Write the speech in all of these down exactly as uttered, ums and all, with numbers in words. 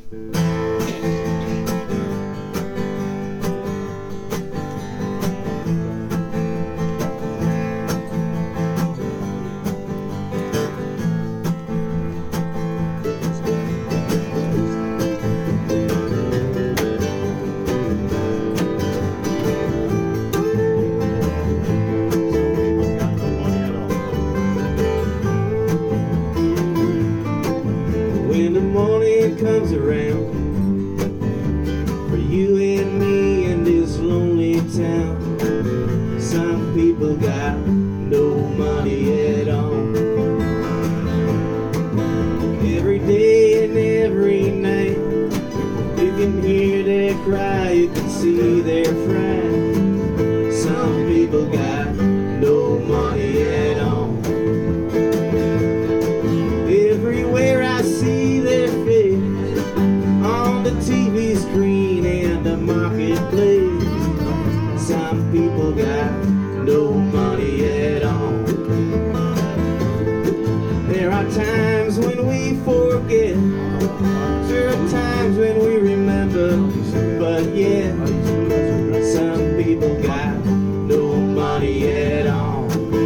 When the morning comes around for you and me in this lonely town, some people got no money at all. Every day and every night you can hear their cry, you can see their fright. Some people got no money at all. Everywhere I see their face on the T V screen and the marketplace, some people got no money at all. There are times when we forget, there are times when we remember, but yeah, some people got no money at all.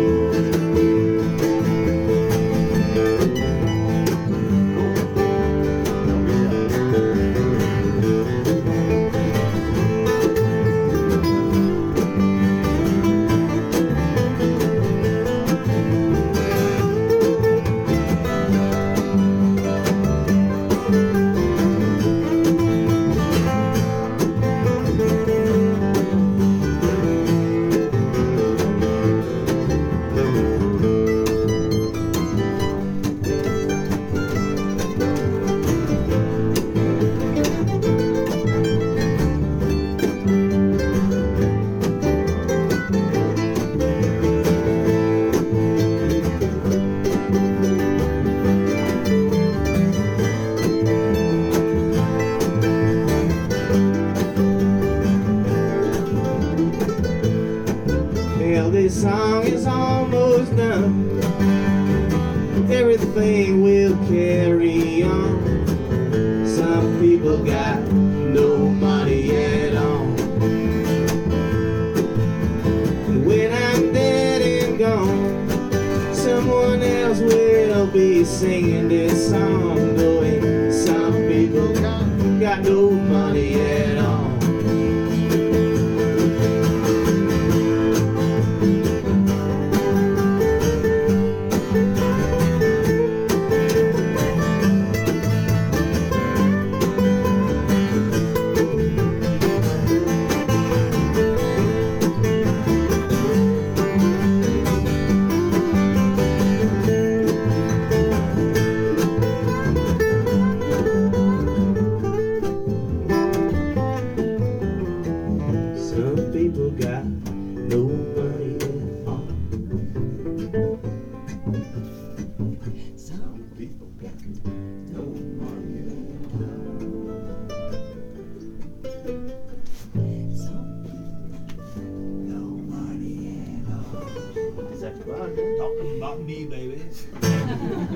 Well, this song is almost done. Everything will carry on. Some people got no money at all. And when I'm dead and gone, someone else will be singing this song, going, some people got no money at all. Some people got no money at all. Some people got no money at all. Some people no money at all. Is that right? Talking about me, baby.